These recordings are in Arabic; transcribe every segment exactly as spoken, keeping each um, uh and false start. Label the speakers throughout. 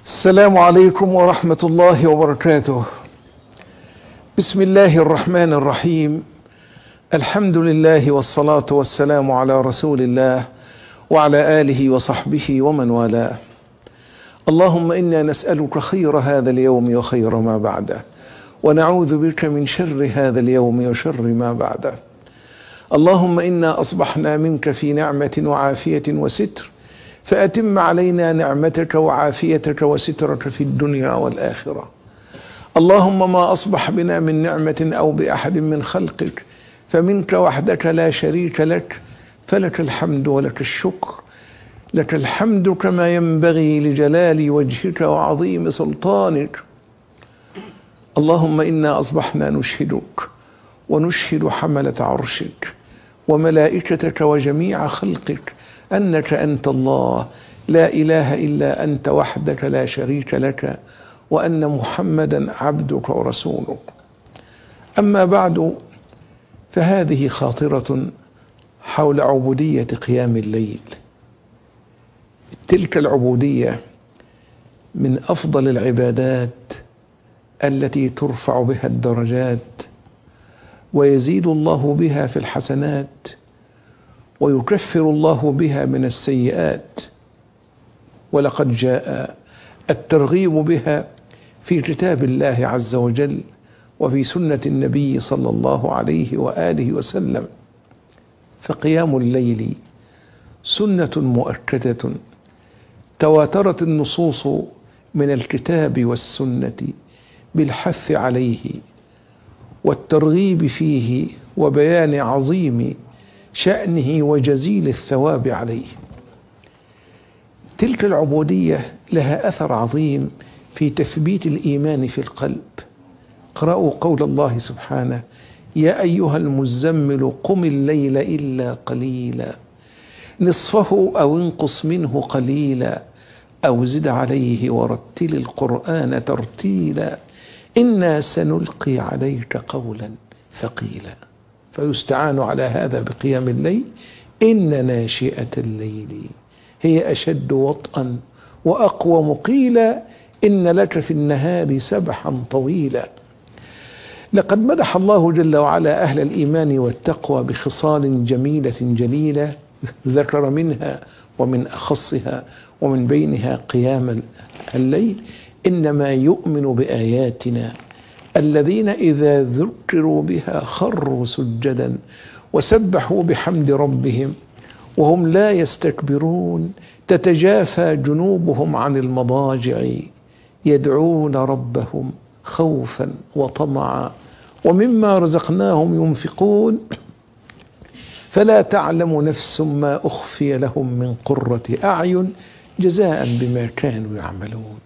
Speaker 1: السلام عليكم ورحمة الله وبركاته. بسم الله الرحمن الرحيم. الحمد لله والصلاة والسلام على رسول الله وعلى آله وصحبه ومن والاه. اللهم إنا نسألك خير هذا اليوم وخير ما بعده، ونعوذ بك من شر هذا اليوم وشر ما بعده. اللهم إنا أصبحنا منك في نعمة وعافية وستر، فأتم علينا نعمتك وعافيتك وسترك في الدنيا والآخرة. اللهم ما أصبح بنا من نعمة أو بأحد من خلقك فمنك وحدك لا شريك لك، فلك الحمد ولك الشكر. لك الحمد كما ينبغي لجلال وجهك وعظيم سلطانك. اللهم إنا أصبحنا نشهدك ونشهد حملة عرشك وملائكتك وجميع خلقك أنك أنت الله لا إله إلا أنت وحدك لا شريك لك، وأن محمدا عبدك ورسولك. أما بعد، فهذه خاطرة حول عبودية قيام الليل. تلك العبودية من أفضل العبادات التي ترفع بها الدرجات، ويزيد الله بها في الحسنات، ويكفر الله بها من السيئات. ولقد جاء الترغيب بها في كتاب الله عز وجل وفي سنة النبي صلى الله عليه وآله وسلم. فقيام الليل سنة مؤكدة تواترت النصوص من الكتاب والسنة بالحث عليه والترغيب فيه وبيان عظيم شأنه وجزيل الثواب عليه. تلك العبودية لها أثر عظيم في تثبيت الإيمان في القلب. اقرأوا قول الله سبحانه: يا أيها المزمل قم الليل إلا قليلا نصفه أو انقص منه قليلا أو زد عليه ورتل القرآن ترتيلا إنا سنلقي عليك قولا ثقيلا. فيستعان على هذا بقيام الليل. إن ناشئة الليل هي أشد وطئا وأقوم قيلا إن لك في النهار سبحا طويلا. لقد مدح الله جل وعلا أهل الإيمان والتقوى بخصال جميلة جليلة، ذكر منها ومن أخصها ومن بينها قيام الليل. إنما يؤمن بآياتنا الذين إذا ذكروا بها خروا سجدا وسبحوا بحمد ربهم وهم لا يستكبرون تتجافى جنوبهم عن المضاجع يدعون ربهم خوفا وطمعا ومما رزقناهم ينفقون فلا تعلم نفس ما أخفي لهم من قرة أعين جزاء بما كانوا يعملون.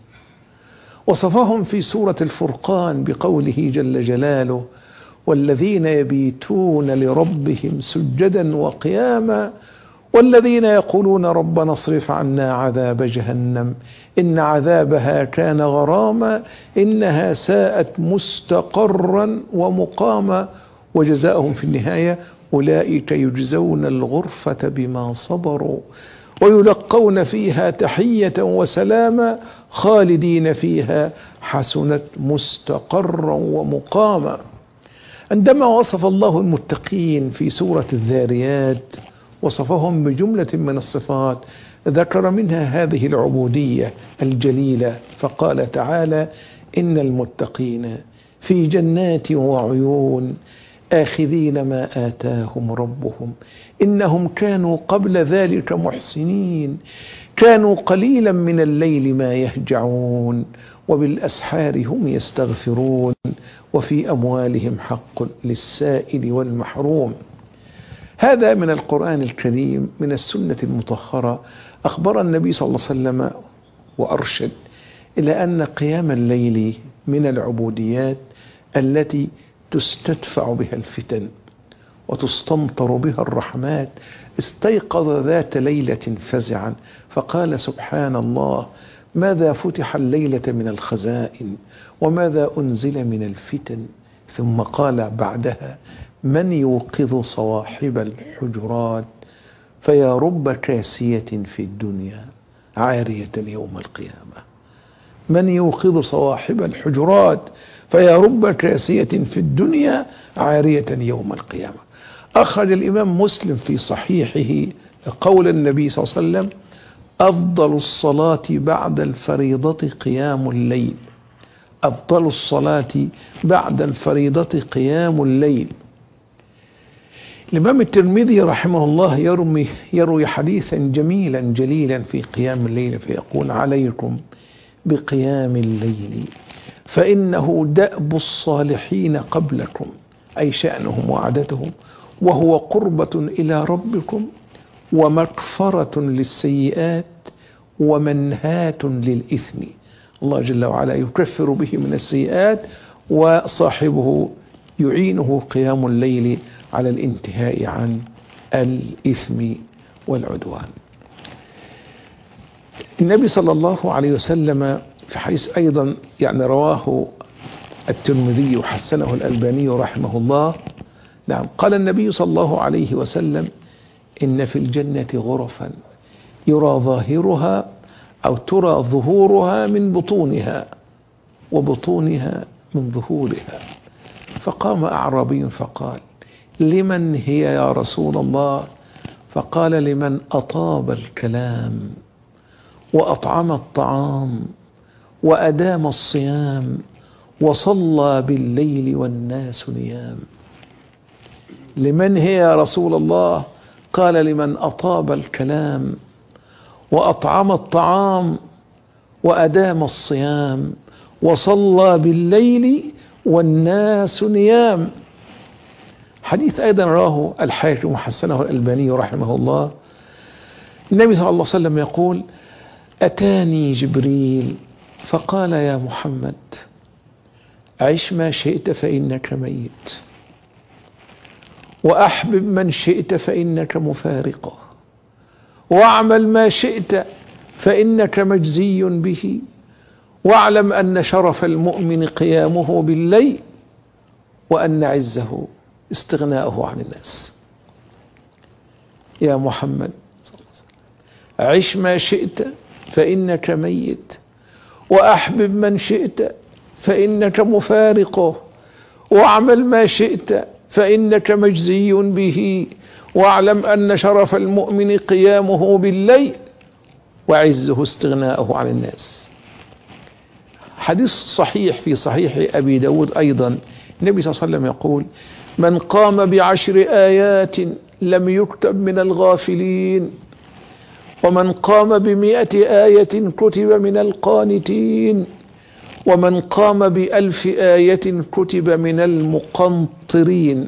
Speaker 1: وصفهم في سورة الفرقان بقوله جل جلاله: والذين يبيتون لربهم سجدا وقياما والذين يقولون ربنا اصرف عنا عذاب جهنم إن عذابها كان غراما إنها ساءت مستقرا ومقاما وجزاؤهم في النهاية أولئك يجزون الغرفة بما صبروا ويلقون فيها تحية وسلاما خالدين فيها حسنت مستقرا ومقاما. عندما وصف الله المتقين في سورة الذاريات وصفهم بجملة من الصفات، ذكر منها هذه العبودية الجليلة، فقال تعالى: إن المتقين في جنات وعيون آخذين ما آتاهم ربهم إنهم كانوا قبل ذلك محسنين كانوا قليلا من الليل ما يهجعون وبالأسحار هم يستغفرون وفي أموالهم حق للسائل والمحروم. هذا من القرآن الكريم من السنة المطهرة. أخبر النبي صلى الله عليه وسلم وأرشد إلى أن قيام الليل من العبوديات التي تستدفع بها الفتن وتستمطر بها الرحمات. استيقظ ذات ليلة فزعا فقال: سبحان الله، ماذا فتح الليلة من الخزائن وماذا أنزل من الفتن. ثم قال بعدها: من يوقظ صواحب الحجرات فيا رب كاسية في الدنيا عارية يوم القيامة. من يوقظ صواحب الحجرات فيا رب كاسية في الدنيا عارية يوم القيامة. أخرج الإمام مسلم في صحيحه قول النبي صلى الله عليه وسلم: أفضل الصلاة بعد الفريضة قيام الليل. أفضل الصلاة بعد الفريضة قيام الليل. الإمام الترمذي رحمه الله يرمي يروي حديثا جميلا جليلا في قيام الليل فيقول: عليكم بقيام الليل فإنه دأب الصالحين قبلكم، أي شأنهم وعادتهم، وهو قربة إلى ربكم ومكفرة للسيئات ومنهاة للإثم. الله جل وعلا يكفر به من السيئات، وصاحبه يعينه قيام الليل على الانتهاء عن الإثم والعدوان. النبي صلى الله عليه وسلم في حديث أيضا يعني رواه الترمذي وحسنه الألباني رحمه الله، نعم، قال النبي صلى الله عليه وسلم: إن في الجنة غرفا يرى ظاهرها أو ترى ظهورها من بطونها وبطونها من ظهورها. فقام أعرابي فقال: لمن هي يا رسول الله؟ فقال: لمن أطاب الكلام وأطعم الطعام وأدام الصيام وصلى بالليل والناس نيام. لمن هي يا رسول الله؟ قال: لمن أطاب الكلام وأطعم الطعام وأدام الصيام وصلى بالليل والناس نيام. حديث أيضا رواه الحاكم وحسنه الألباني رحمه الله. النبي صلى الله عليه وسلم يقول: أتاني جبريل فقال: يا محمد، عش ما شئت فإنك ميت، وأحبب من شئت فإنك مفارقه، واعمل ما شئت فإنك مجزي به، واعلم أن شرف المؤمن قيامه بالليل، وأن عزه استغناؤه عن الناس. يا محمد، عش ما شئت فإنك ميت، وأحبب من شئت فإنك مفارقه، واعمل ما شئت فإنك مجزي به، واعلم أن شرف المؤمن قيامه بالليل، وعزه استغناؤه عن الناس. حديث صحيح في صحيح أبي داود أيضا، النبي صلى الله عليه وسلم يقول: من قام بعشر آيات لم يكتب من الغافلين، ومن قام بمئة آية كتب من القانتين، ومن قام بألف آية كتب من المقنطرين.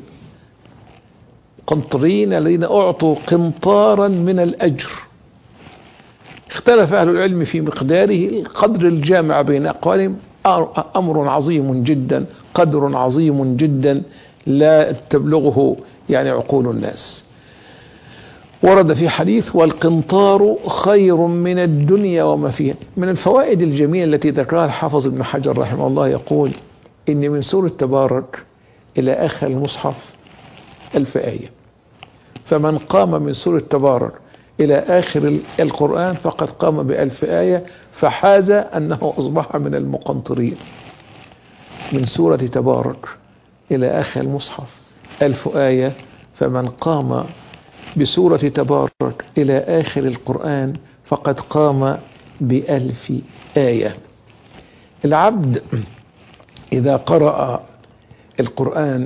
Speaker 1: قنطرين الذين أعطوا قنطارا من الأجر. اختلف أهل العلم في مقداره، القدر الجامع بين أقوالهم أمر عظيم جدا، قدر عظيم جدا لا تبلغه يعني عقول الناس. ورد في حديث: والقنطار خير من الدنيا وما فيها. من الفوائد الجميلة التي ذكرها الحافظ ابن حجر رحمه الله يقول: إن من سورة تبارك إلى آخر المصحف ألف آية، فمن قام من سورة تبارك إلى آخر القرآن فقد قام بألف آية، فحاز أنه أصبح من المقنطرين. من سورة تبارك إلى آخر المصحف ألف آية، فمن قام بسورة تبارك إلى آخر القرآن فقد قام بألف آية. العبد إذا قرأ القرآن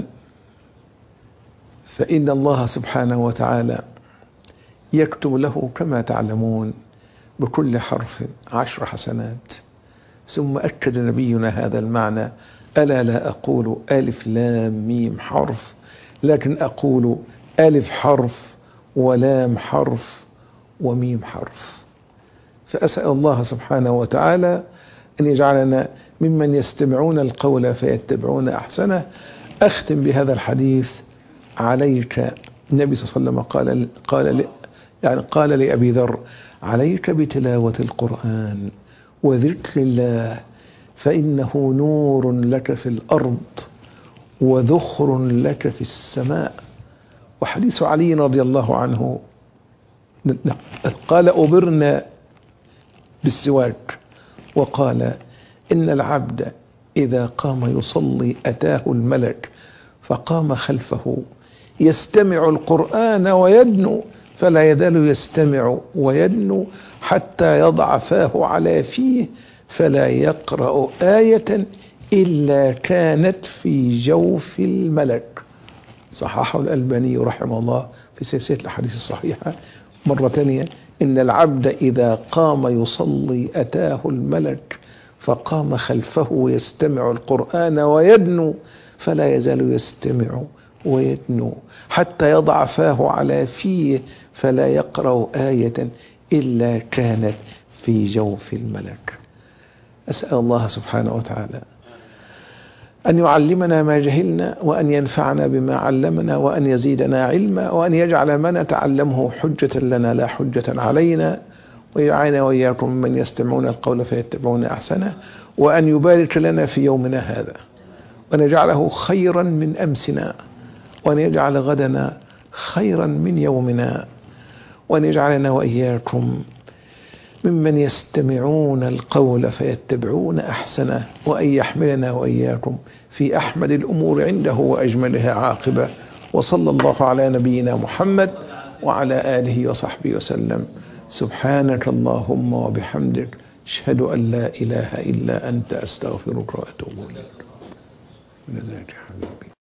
Speaker 1: فإن الله سبحانه وتعالى يكتب له كما تعلمون بكل حرف عشر حسنات. ثم أكد نبينا هذا المعنى: ألا لا أقول ألف لام ميم حرف، لكن أقول ألف حرف ولام حرف وميم حرف. فأسأل الله سبحانه وتعالى أن يجعلنا ممن يستمعون القول فيتبعون أحسنه. أختم بهذا الحديث: عليك، النبي صلى الله عليه وسلم قال قال يعني قال لأبي ذر: عليك بتلاوة القرآن وذكر الله، فإنه نور لك في الأرض وذخر لك في السماء. وحديث علي رضي الله عنه قال: أمرنا بالسواك، وقال: إن العبد إذا قام يصلي أتاه الملك فقام خلفه يستمع القرآن ويدنو فلا يزال يستمع ويدنو حتى يضع فاه على فيه فلا يقرأ آية إلا كانت في جوف الملك. صححه الألباني رحمه الله في سلسلة الأحاديث الصحيحة. مرة ثانية، إن العبد إذا قام يصلي أتاه الملك فقام خلفه يستمع القرآن ويدنو فلا يزال يستمع ويدنو حتى يضع فاه على فيه فلا يقرأ آية إلا كانت في جوف الملك. أسأل الله سبحانه وتعالى أن يعلمنا ما جهلنا، وأن ينفعنا بما علمنا، وأن يزيدنا علما، وأن يجعل ما نتعلمه حجة لنا لا حجة علينا، ويجعلنا وإياكم من يستمعون القول فيتبعون أحسنه، وأن يبارك لنا في يومنا هذا، وأن يجعله خيرا من أمسنا، وأن يجعل غدنا خيرا من يومنا، وأن يجعلنا وإياكم ممن يستمعون القول فيتبعون أحسنه، وأن يحملنا وإياكم في أحمد الأمور عنده وأجملها عاقبة. وصلى الله على نبينا محمد وعلى آله وصحبه وسلم. سبحانك اللهم وبحمدك، أشهد أن لا إله إلا أنت، أستغفرك وأتوب إليك.